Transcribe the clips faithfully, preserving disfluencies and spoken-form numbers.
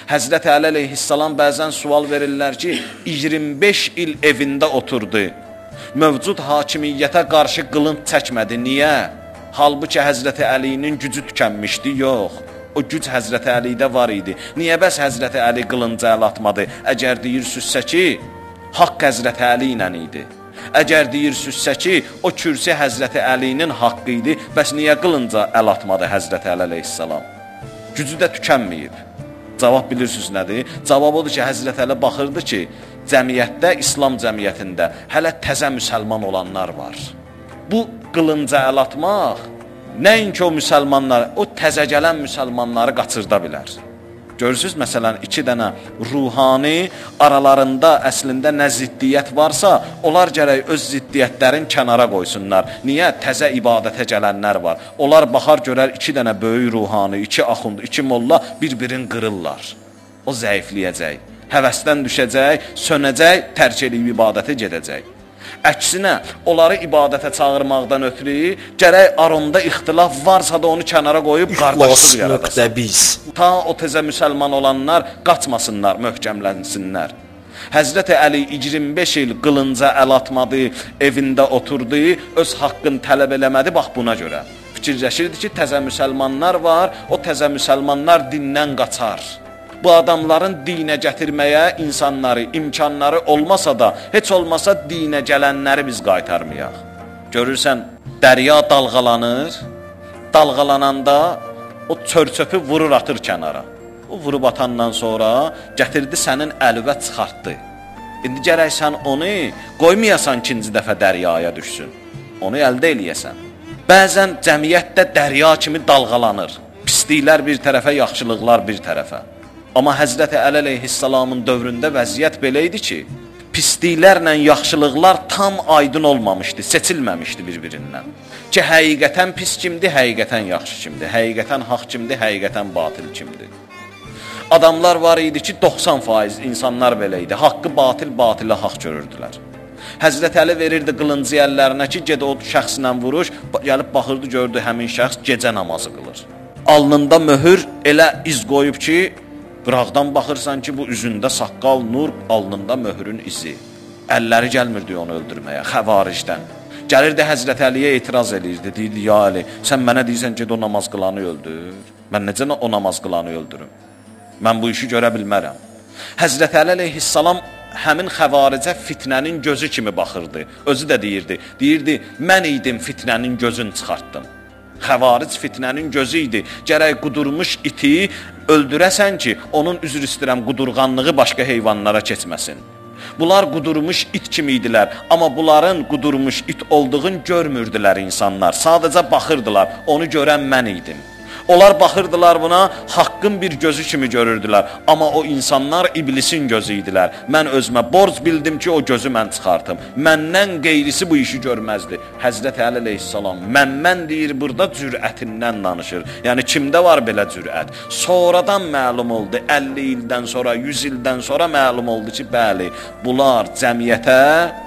Həzrəti Əli əleyhissalam bəzən sual verirlər ki, iyirmi beş il evində oturdu. Mövcud hakimiyyətə qarşı qılınc çəkmədi. Niyə? Halbuki Həzrəti Əlinin gücü tükənmişdi. Yox. O güc Həzrəti Əlidə var idi. Niyə bəs Həzrəti Əli qılınca əl atmadı? Əgər deyirsizsə ki, haqq Həzrəti Əli ilə idi. Əgər deyirsizsə ki, o kürsi Həzrəti Əlinin haqqı idi, bəs niyə qılınca əl atmadı Həzrəti Əli əleyhissalam? Gücü də tükənməyib. Cavab bilirsiniz nədir? Cavab odur ki, Həzrəti Əli baxırdı ki, cəmiyyətdə, İslam cəmiyyətində hələ təzə müsəlman olanlar var. Bu qılınca əl atmaq nəinki o müsəlmanlar, o təzə gələn müsəlmanları qaçırda bilər. Görürsünüz, məsələn, iki dənə ruhani aralarında əslində nə ziddiyyət varsa, onlar gərək öz ziddiyyətlərin kənara qoysunlar. Niyə? Təzə ibadətə gələnlər var. Onlar baxar görər iki dənə böyük ruhani, iki axund, iki molla bir-birini qırırlar. O zəifləyəcək, həvəsdən düşəcək, sönəcək, tərk edib ibadətə gedəcək. Əksinə, onları ibadətə çağırmaqdan ötürü gərək aronda ixtilaf varsa da onu kənara qoyub qardaşlıq yaradasın. Ta o təzə müsəlman olanlar qaçmasınlar, möhkəmlənsinlər. Həzrəti Əli iyirmi beş il qılınca əl atmadı, evində oturdu, öz haqqını tələb eləmədi, bax buna görə. Fikirləşirdi ki, təzə müsəlmanlar var, o təzə müsəlmanlar dindən qaçar. Bu adamların dinə gətirməyə insanları, imkanları olmasa da, heç olmasa dinə gələnləri biz qaytarmayaq. Görürsən, dərya dalğalanır, dalğalananda o çör-çöpü vurur atır kənara. O vurub atandan sonra gətirdi sənin əlüvə çıxartdı. İndi gərək sən onu qoymayasan ikinci dəfə dəryaya düşsün. Onu əldə eləyəsən. Bəzən cəmiyyətdə dərya kimi dalğalanır. Pisliklər bir tərəfə, yaxşılıqlar bir tərəfə. Amma Həzrəti Əli əleyhissalamın dövründə vəziyyət belə idi ki, pisliklərlə yaxşılıqlar tam aydın olmamışdı, seçilməmişdi bir-birindən. Ki, həqiqətən pis kimdir, həqiqətən yaxşı kimdir, həqiqətən haqq kimdir, həqiqətən batil kimdir. Adamlar var idi ki, doxsan faiz insanlar belə idi, haqqı batil, batilə haqq görürdülər. Həzrəti Əli verirdi qılıncı əllərinə ki, ged o şəxslə vuruş, gəlib baxırdı, gördü həmin şəxs gecə namazı qılır. Alnında möhür elə iz qoyub ki, qıraqdan baxırsan ki, bu üzündə saqqal, nur, alnında möhrün izi. Əlləri gəlmirdi onu öldürməyə, xəvaricdən. Gəlirdi Həzrəti Əliyə etiraz edirdi, deyirdi, ya Əli, sən mənə deyirsən ki, o namaz qılanı öldür. Mən necə o namaz qılanı öldürüm? Mən bu işi görə bilmərəm. Həzrəti Əli əleyhissalam həmin xəvaricə fitnənin gözü kimi baxırdı. Özü də deyirdi, deyirdi, mən idim fitnənin gözünü çıxartdım. Xəvaric fitnənin gözü idi. Gərək qudurmuş iti öldürəsən ki, onun üzr istəyirəm qudurğanlığı başqa heyvanlara keçməsin. Bunlar qudurmuş it kimi idilər, amma bunların qudurmuş it olduğunu görmürdülər insanlar. Sadəcə baxırdılar, onu görən mən idim. Onlar baxırdılar buna, haqqın bir gözü kimi görürdülər. Amma o insanlar iblisin gözü idilər. Mən özümə borc bildim ki, o gözü mən çıxartım. Məndən qeyrisi bu işi görməzdi. Həzrəti Əli əleyhissalam, mən mən deyir, burada cürətindən danışır. Yəni, kimdə var belə cürət? Sonradan məlum oldu, əlli ildən sonra, yüz ildən sonra məlum oldu ki, bəli, bunlar cəmiyyətə,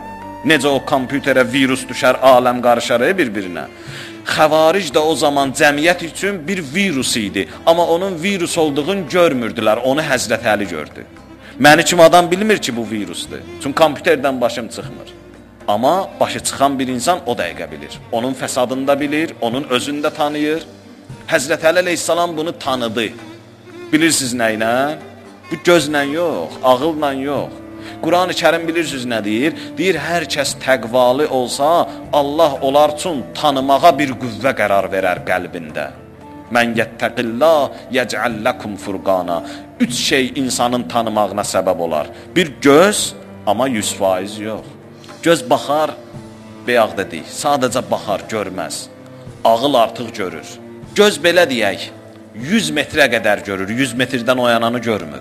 necə o kompüterə virus düşər, aləm qarışar bir-birinə. Xəvaric də o zaman cəmiyyət üçün bir virus idi. Amma onun virus olduğunu görmürdülər. Onu Həzrəti Əli gördü. Məni kim adam bilmir ki, bu virusdur. Çünki kompüterdən başım çıxmır. Amma başı çıxan bir insan o dəqiqə bilir. Onun fəsadını da bilir, onun özünü də tanıyır. Həzrəti Əli əleyhissalam bunu tanıdı. Bilirsiniz nə ilə? Bu gözlə yox, ağılla yox. Quran-ı Kərim bilirsiniz nə deyir? Deyir, hər kəs təqvalı olsa, Allah onlar üçün tanımağa bir qüvvə qərar verər qəlbində. Mən yəttəqillah yəcəlləkum furqana. Üç şey insanın tanımağına səbəb olar. Bir göz, amma yüz faiz yox. Göz baxar, beyaq dedik, sadəcə baxar, görməz. Ağıl artıq görür. Göz belə deyək, yüz metrə qədər görür, yüz metrdən oyananı görmür.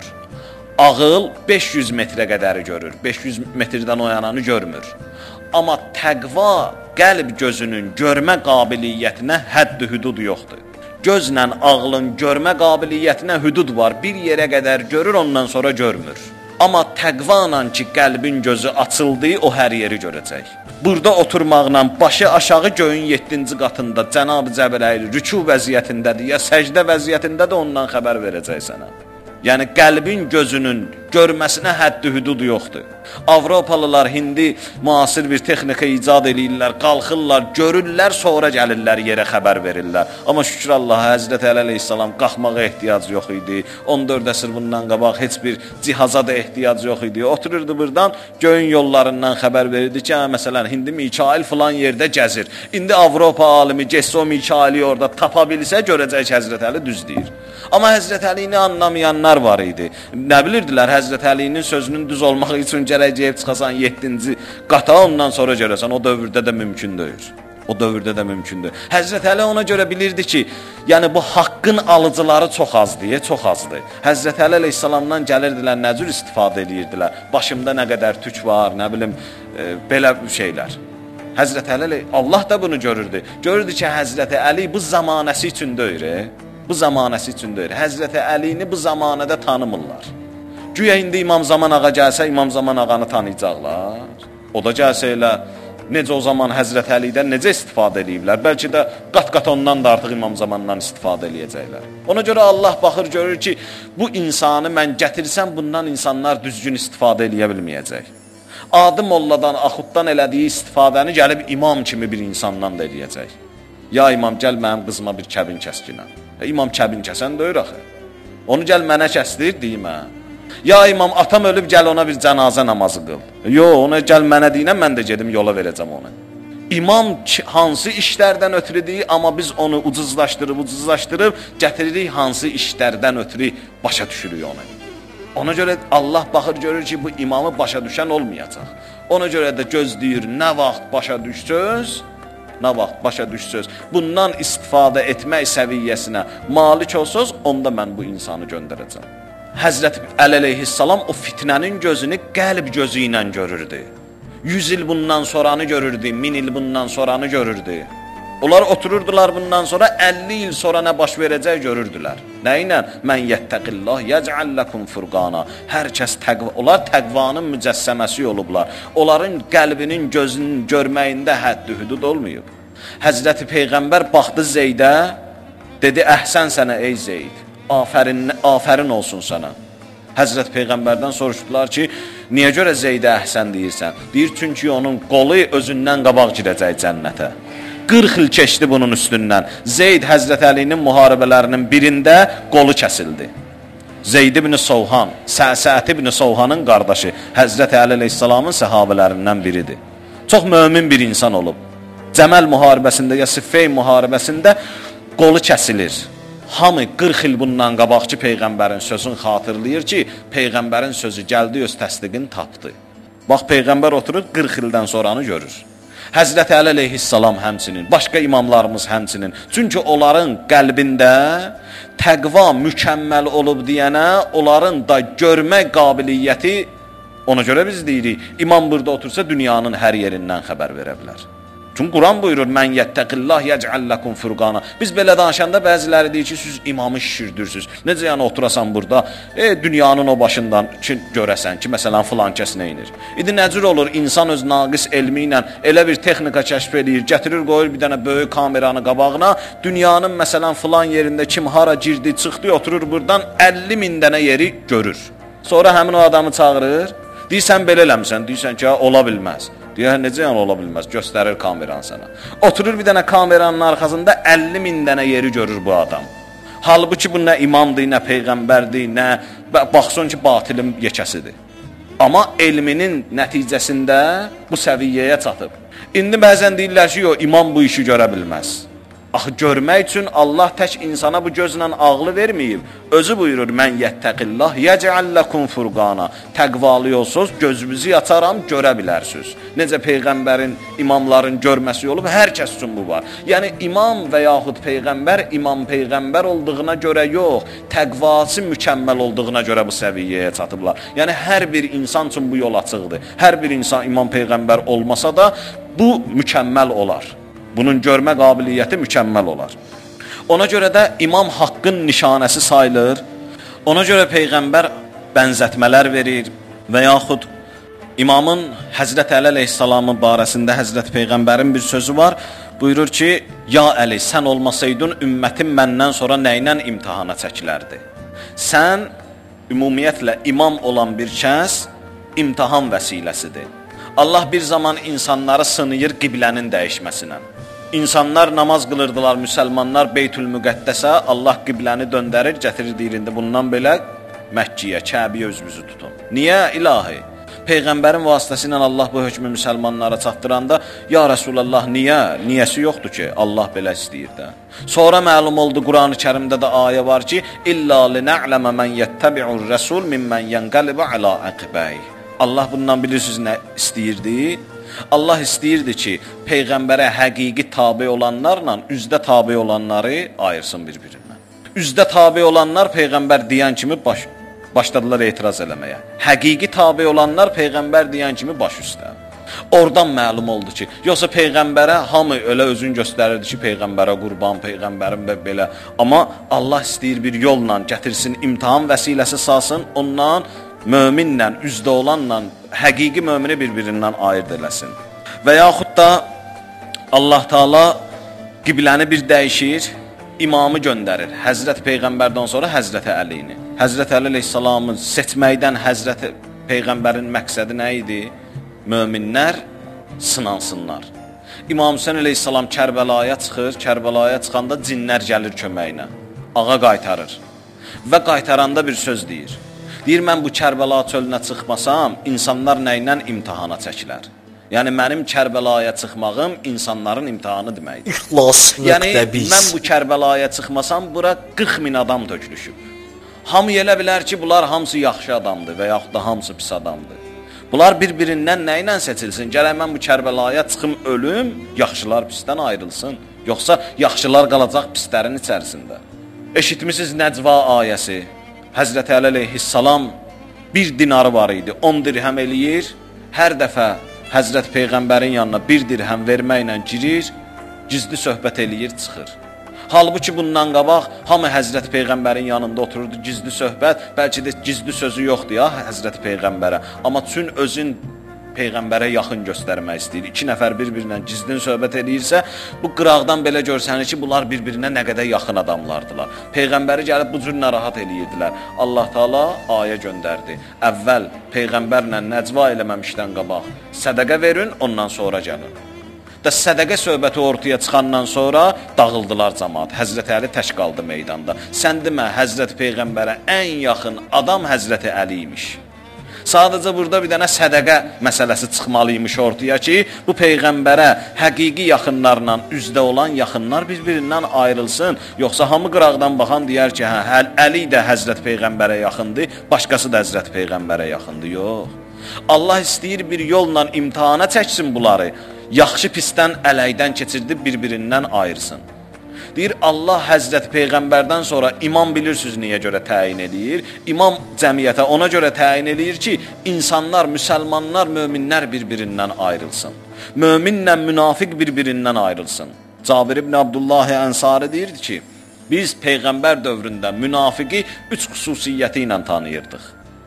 Ağıl beş yüz metrə qədəri görür, beş yüz metrdən oyananı görmür. Amma təqva qəlb gözünün görmə qabiliyyətinə hədd-i hüdud yoxdur. Gözlə ağlın görmə qabiliyyətinə hüdud var, bir yerə qədər görür, ondan sonra görmür. Amma təqvanla ki, qəlbin gözü açıldı, o hər yeri görəcək. Burada oturmaqla başı aşağı göyün yeddinci qatında Cənab-ı Cəbrayil rükû vəziyyətindədir, ya səcdə vəziyyətindədir, ondan xəbər verəcək sənə. Yəni qəlbin gözünün görməsinə həddi hüdud yoxdur. Avropalılar indi müasir bir texnika icad edirlər, qalxırlar, görürlər, sonra gəlirlər yerə xəbər verirlər. Amma şükür Allaha, Həzrəti Əli əleyhissalam qalxmağa ehtiyac yox idi. on dörd əsr bundan qabaq heç bir cihaza da ehtiyac yox idi. Otururdu buradan, göyün yollarından xəbər verirdi ki, hə, məsələn, indi Mikail filan yerdə gəzir. İndi Avropa alimi getsə o Mikaili orada tapa bilsə, görəcək ki, Həzrəti Əli düz deyir. Amma Həzrəti Əlini anlamayanlar var idi. Nə bilirdilər, Həzrəti Əlinin sözünün düz olmaq üçün gələcəyib çıxasan yeddinci qata, ondan sonra görəsən, o dövrdə də mümkün deyil. O dövrdə də mümkündür. Həzrəti Əli ona görə bilirdi ki, yəni bu haqqın alıcıları çox azdır, çox azdır. Həzrəti Əli əleyhissalamdan gəlirdilər, nə cür istifadə edirdilər. Başımda nə qədər tük var, nə bilim, e, belə şeylər. Həzrəti Əli, Allah da bunu görürdü. Görürdü ki, Həzrəti Əli bu zamanəsi üçün deyir, bu zamanəsi üçün deyir. Həzrəti Əlini bu zamanədə tanımırlar. Güya indi İmam Zaman ağa gəlsə, İmam Zaman ağanı tanıyacaqlar. O da gəlsə elə, necə o zaman Həzrəti Əlidən necə istifadə ediblər? Bəlkə də qat-qat ondan da artıq İmam Zamandan istifadə edəcəklər. Ona görə Allah baxır, görür ki, bu insanı mən gətirsəm, bundan insanlar düzgün istifadə edə bilməyəcək. Adı molladan, axuddan elədiyi istifadəni gəlib imam kimi bir insandan da eləyəcək. Ya imam, gəl mənim qızıma bir kəbin kəskinə. E, imam kəbin kəsən deyir axı. Onu gəl mənə kəsdir, deyim hə. Ya imam, atam ölüb, gəl ona bir cənazə namazı qıl. Yo, ona gəl mənə deyinəm, mən də gedim yola verəcəm onu. İmam hansı işlərdən ötürüdür, amma biz onu ucuzlaşdırıb, ucuzlaşdırıb, gətiririk hansı işlərdən ötürü başa düşürük onu. Ona görə Allah baxır, görür ki, bu imamı başa düşən olmayacaq. Ona görə də gözləyir, nə vaxt başa düşsöz, nə vaxt başa düşsöz, bundan istifadə etmək səviyyəsinə malik olsuz, onda mən bu insanı göndərəcəm. Həzrəti Əli əleyhissalam o fitnənin gözünü qəlb gözü ilə görürdü. Yüz il bundan sonranı görürdü, min il bundan sonranı görürdü. Onlar otururdular bundan sonra əlli il sonra nə baş verəcək görürdülər. Nə ilə? Mən yəttəqillah yəcəlləkum furqana. Hər kəs təqva, onlar təqvanın mücəssəməsi olublar. Onların qəlbinin gözünün görməyində həddi hüdud olmayıb. Həzrəti Peyğəmbər baxdı Zeydə, dedi, əhsən sənə ey Zeyd. Afərin, afərin olsun sənə. Həzrət Peyğəmbərdən soruşdular ki, niyə görə Zeydə əhsən deyirsən? Deyir, çünki onun qolu özündən qabaq girəcək cənnətə. qırx il keçdi bunun üstündən. Zeyd Həzrət Əlinin müharibələrinin birində qolu kəsildi. Zeyd ibn Sovhan, Səsət ibn Sovhanın qardaşı, Həzrət Əli əleyhissalamın səhabələrindən biridir. Çox mömin bir insan olub. Cəməl müharibəsində ya Siffeyn müharibəsində qolu kəsilir. Hamı qırx il bundan qabaqçı Peyğəmbərin sözünü xatırlayır ki, Peyğəmbərin sözü gəldi, öz təsdiqini tapdı. Bax, Peyğəmbər oturur, qırx ildən sonranı görür. Həzrət Əli əleyhissalam həmçinin, başqa imamlarımız həmçinin. Çünki onların qəlbində təqva mükəmməl olub deyənə, onların da görmə qabiliyyəti, ona görə biz deyirik, imam burada otursa dünyanın hər yerindən xəbər verə bilər. Çünki Quran buyurur, mən yəttəqillah yəcəlləkum furqana. Biz belə danışanda bəziləri deyir ki, siz imamı şişirdürsünüz. Necə yəni oturasan burada, e, dünyanın o başından ki, görəsən ki, məsələn, filan kəs neynir. İndi nəcür olur, insan öz naqis elmi ilə elə bir texnika kəşf edir, gətirir, qoyur bir dənə böyük kameranı qabağına, dünyanın məsələn filan yerində kim hara girdi, çıxdı, oturur buradan əlli min dənə yeri görür. Sonra həmin o adamı çağırır, deyirsən belə eləmirsən, deyirsən ki, ola bilməz. Deyir, necə yəni ola bilməz, göstərir kameranı sənə. Oturur bir dənə kameranın arxasında əlli min dənə yeri görür bu adam. Halbuki bu nə imamdır, nə peyğəmbərdir, nə baxsın ki, batilin yekəsidir. Amma elminin nəticəsində bu səviyyəyə çatıb. İndi bəzən deyirlər ki, yox, imam bu işi görə bilməz. Axı, görmək üçün Allah tək insana bu gözlə ağlı verməyib. Özü buyurur, mən yəttəqillah yəcəlləkum furqana. Təqvalı olsuz, gözünüzü yataram, görə bilərsiniz. Necə Peyğəmbərin, imamların görməsi olub, hər kəs üçün bu var. Yəni, imam və yaxud Peyğəmbər, imam Peyğəmbər olduğuna görə yox, təqvası mükəmməl olduğuna görə bu səviyyəyə çatıblar. Yəni, hər bir insan üçün bu yol açıqdır. Hər bir insan imam Peyğəmbər olmasa da, bu mükəmməl olar. Bunun görmə qabiliyyəti mükəmməl olar. Ona görə də imam haqqın nişanəsi sayılır. Ona görə Peyğəmbər bənzətmələr verir və yaxud imamın Həzrət Əli əleyhissalamın barəsində Həzrət Peyğəmbərin bir sözü var. Buyurur ki, ya Əli, sən olmasaydın ümmətin məndən sonra nə ilə imtihana çəkilərdi? Sən ümumiyyətlə imam olan bir şəxs imtahan vəsiləsidir. Allah bir zaman insanları sınayır qiblənin dəyişməsinə. İnsanlar namaz qılırdılar, müsəlmanlar Beytül-Müqəddəsə, Allah qibləni döndərir, gətirir deyirində bundan belə Məkkiyə, Kəbəyə özünüzü tutun. Niyə ilahi? Peyğəmbərin vasitəsilə Allah bu hökmü müsəlmanlara çatdıranda, ya Rəsulallah, niyə? Niyəsi yoxdur ki, Allah belə istəyir də. Sonra məlum oldu, Quran-ı Kərimdə də ayə var ki, İlla lina'ləmə mən yəttəbi'ur rəsul mimmən yənqəlibə alə əqibəyih. Allah bundan bilirsiniz nə istəyirdi? Allah istəyirdi ki, Peyğəmbərə həqiqi tabi olanlarla üzdə tabi olanları ayırsın bir-birindən. Üzdə tabi olanlar Peyğəmbər deyən kimi baş, başladılar etiraz eləməyə. Həqiqi tabi olanlar Peyğəmbər deyən kimi baş üstə. Oradan məlum oldu ki, yoxsa Peyğəmbərə hamı elə özün göstərirdi ki, Peyğəmbərə qurban, Peyğəmbərin və belə. Amma Allah istəyir bir yolla gətirsin, imtahan vəsiləsi salsın, ondan möminlə, üzdə olanla, həqiqi mömini bir-birindən ayırt eləsin. Və yaxud da Allah Taala qibləni bir dəyişir, imamı göndərir. Həzrət Peyğəmbərdən sonra Həzrət Əlini. Həzrət Əli əleyhissalamı seçməkdən Həzrət Peyğəmbərin məqsədi nə idi? Möminlər sınansınlar. İmam Hüseyn əleyhissalam Kərbəlaya çıxır, Kərbəlaya çıxanda cinlər gəlir köməyinə. Ağa qaytarır. Və qaytaranda bir söz deyir. Deyir, mən bu Kərbəla çölünə çıxmasam, insanlar nə ilə imtihana çəkilər? Yəni, mənim Kərbəlaya çıxmağım insanların imtihanı deməkdir. İxlas yəni, mən bu Kərbəlaya çıxmasam, bura qırx min adam tökülüşüb. Hamı elə bilər ki, bunlar hamısı yaxşı adamdır və yaxud da hamısı pis adamdır. Bunlar bir-birindən nə ilə seçilsin? Gələk mən bu Kərbəlaya çıxım, ölüm, yaxşılar pisdən ayrılsın. Yoxsa yaxşılar qalacaq pislərin içərisində. Eşitmişsiniz Nəcva ayəsi. Həzrət Əli əleyhissalam bir dinarı var idi, on dirhəm eləyir, hər dəfə Həzrət Peyğəmbərin yanına bir dirhəm verməklə girir, gizli söhbət eləyir, çıxır. Halbuki bundan qabaq hamı Həzrət Peyğəmbərin yanında otururdu, gizli söhbət, bəlkə də gizli sözü yoxdur ya Həzrət Peyğəmbərə. Amma çün özün Peyğəmbərə yaxın göstərmək istəyir. İki nəfər bir-birinə gizlin söhbət eləyirsə, bu qıraqdan belə görsənir ki, bunlar bir-birinə nə qədər yaxın adamlardılar. Peyğəmbəri gəlib bu cür narahat eləyirdilər. Allah Taala ayə göndərdi. Əvvəl Peyğəmbərlə nəcva eləməmişdən qabaq sədəqə verin, ondan sonra gəlin. Da sədəqə söhbəti ortaya çıxandan sonra dağıldılar cəmaat. Həzrət Əli tək qaldı meydanda. Sən demə, Həzrət Peyğəmbərə ən yaxın adam Həzrət Əli imiş. Sadəcə burada bir dənə sədəqə məsələsi çıxmalıymış ortaya ki, bu Peyğəmbərə həqiqi yaxınlarla üzdə olan yaxınlar bir-birindən ayrılsın. Yoxsa hamı qıraqdan baxan deyər ki, hə, Əli də Həzrət Peyğəmbərə yaxındır, başqası da Həzrət Peyğəmbərə yaxındır. Yox. Allah istəyir bir yolla imtihana çəksin bunları. Yaxşı pisdən, ələkdən keçirdib bir-birindən ayırsın. Deyir, Allah Həzrət Peyğəmbərdən sonra imam bilirsiniz niyə görə təyin edir? İmam cəmiyyətə ona görə təyin edir ki, insanlar, müsəlmanlar, möminlər bir-birindən ayrılsın. Möminlə münafiq bir-birindən ayrılsın. Cabir ibn Abdullah Ənsari deyirdi ki, biz Peyğəmbər dövründə münafiqi üç xüsusiyyəti ilə tanıyırdıq.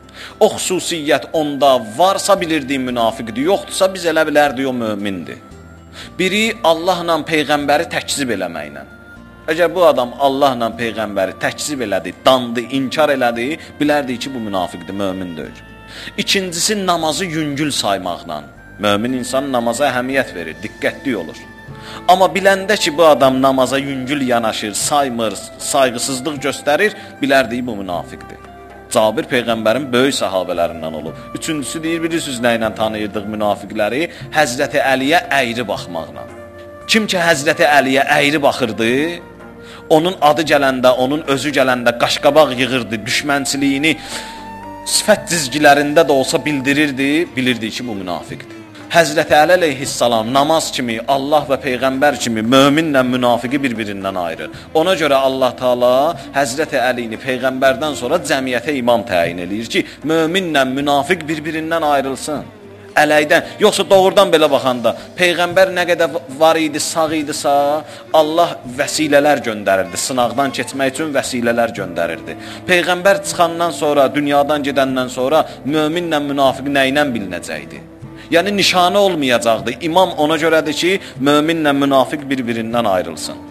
O xüsusiyyət onda varsa bilirdik münafiqdir, yoxdursa biz elə bilərdik o mömindir. Biri Allahla Peyğəmbəri təkzib eləməklə. Əgər bu adam Allahla Peyğəmbəri təkzib elədi, dandı, inkar elədi, bilərdik ki, bu münafiqdir, mömin deyil. İkincisi, namazı yüngül saymaqla. Mömin insan namaza əhəmiyyət verir, diqqətli olur. Amma biləndə ki, bu adam namaza yüngül yanaşır, saymır, sayğısızlıq göstərir, bilərdik bu münafiqdir. Cabir Peyğəmbərin böyük sahabələrindən olub. Üçüncüsü deyir, bilirsiniz nə ilə tanıyırdıq münafiqləri? Həzrəti Əliyə əyri baxmaqla. Kim ki Həzrəti Əliyə əyri baxırdı, onun adı gələndə, onun özü gələndə qaşqabaq yığırdı, düşmənçiliyini sifət cizgilərində də olsa bildirirdi, bilirdi ki, bu münafiqdir. Həzrəti Əli əleyhissalam namaz kimi, Allah və Peyğəmbər kimi möminlə münafiqi bir-birindən ayırır. Ona görə Allah Taala Həzrəti Əlini Peyğəmbərdən sonra cəmiyyətə imam təyin edir ki, möminlə münafiq bir-birindən ayrılsın. Ələkdən, yoxsa doğrudan belə baxanda Peyğəmbər nə qədər var idi, sağ idisə, Allah vəsilələr göndərirdi, sınaqdan keçmək üçün vəsilələr göndərirdi. Peyğəmbər çıxandan sonra, dünyadan gedəndən sonra möminlə münafiq nə ilə bilinəcəkdi? Yəni nişanə olmayacaqdı. İmam ona görədir ki, möminlə münafiq bir-birindən ayrılsın.